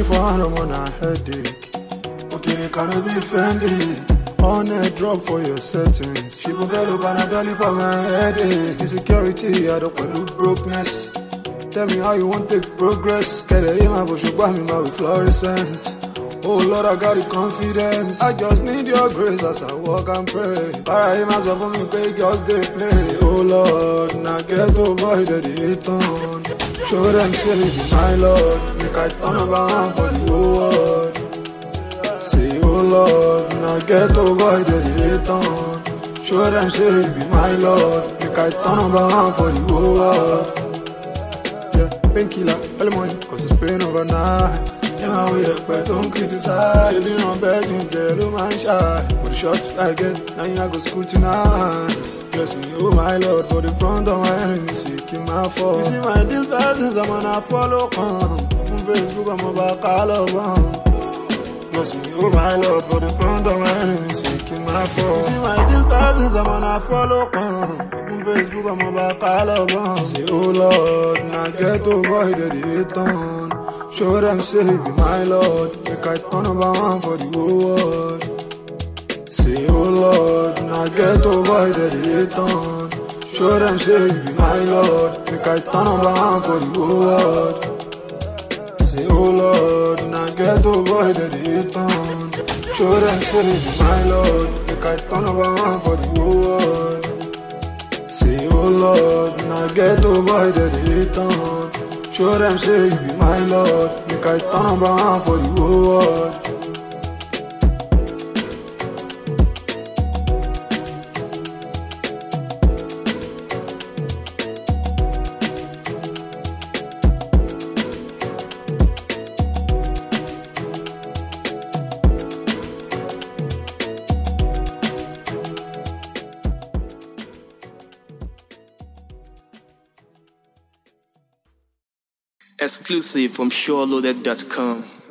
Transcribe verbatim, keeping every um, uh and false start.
money for hand, I'm on a headache. Okay, they cannot be offended. On a drop for your settings. People better Panadol for my headache. Insecurity, I don't want to brokenness. Tell me how you want to take progress. Get a aim, but you buy me my with fluorescent. Oh Lord, I got the confidence. I just need your grace as I walk and pray. Para him as for me, pay girls they play. Say, oh Lord, now get to boy that they hate on. Show them say you be my Lord. Make I turn around for the whole world. Say, oh Lord, now get to boy that they hate on. Show them say you be my Lord. Make I turn around for the whole world. Yeah, painkiller, early morning, cause it's pain overnight. Yeah, my way up, but don't criticize. You know, begging, girl, who man shy. But the shot I get, now you go scrutinize. Bless me, oh my Lord, for the front of my enemies, seeking my fall. You see my dispersions, I'm on a follow come. On Facebook, I'm about all over. Bless me, oh my Lord, for the front of my enemies, seeking my fall. You see my dispersions, I'm on a follow come. On Facebook, I'm about all over. Say, oh Lord, now get to avoid the hate on. Show them say you be my Lord. Make I turn around for the whole world. Say, oh Lord, now get to avoid the hate on. Show them say you be my Lord. Make I turn around for the whole world. Say, oh Lord, now get to avoid the hate on. Show them say you be my Lord. Make I turn around for the whole world. Say, oh Lord, now get to avoid the hate on. Show them say you be my Lord. Make I turn around for the whole world. Exclusive from SureLoaded dot com.